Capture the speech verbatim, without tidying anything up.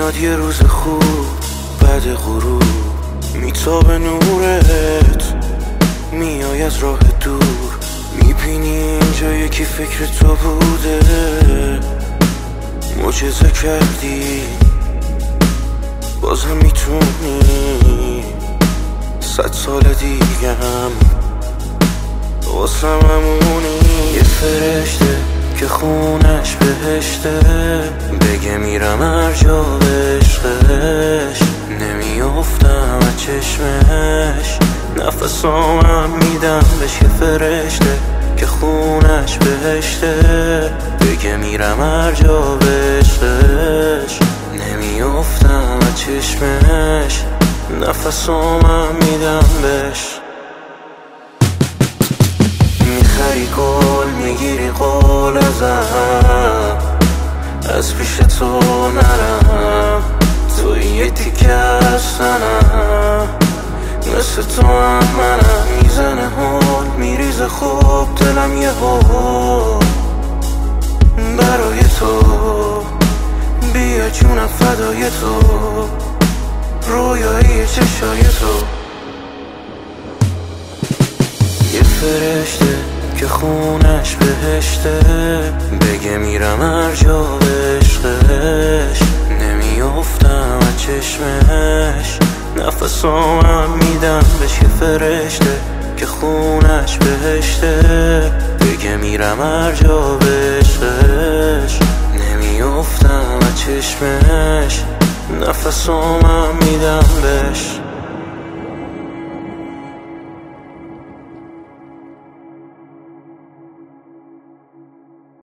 میاد یه روز خوب بعد غروب، میتابه نورت میای از راه دور، میبینی اینجا یکی فکر تو بوده، معجزه کردی بازم میتونی صد سال دیگم واسم همونی. یه فرشته که خونش بهشته، بگه میرم هر جا به عشقش، نمیافتم از چشمش، نفسامم میدم بهش. یه فرشته که خونش بهشته، بگه میرم هر جا به عشقش، نمیافتم از چشمش، نفسامم میدم بهش. میخری گل میگیری قول ازم، از پیش تو نرم، تو یه تیکه از تنم، مثل تو هم منم. میزنه هول میریزه خوب دلم یه هول برای تو، بیا جونم فدای تو، رویایی چشای تو. یه فرشته که خونش بهشته، بگه میرم هر جا به عشقش، نمیافتم از چشمش، نفسامم میدم بهش. یه فرشته که خونش بهشته، بگه میرم هر جا به عشقش، نمیافتم از چشمش، نفسامم میدم بهش.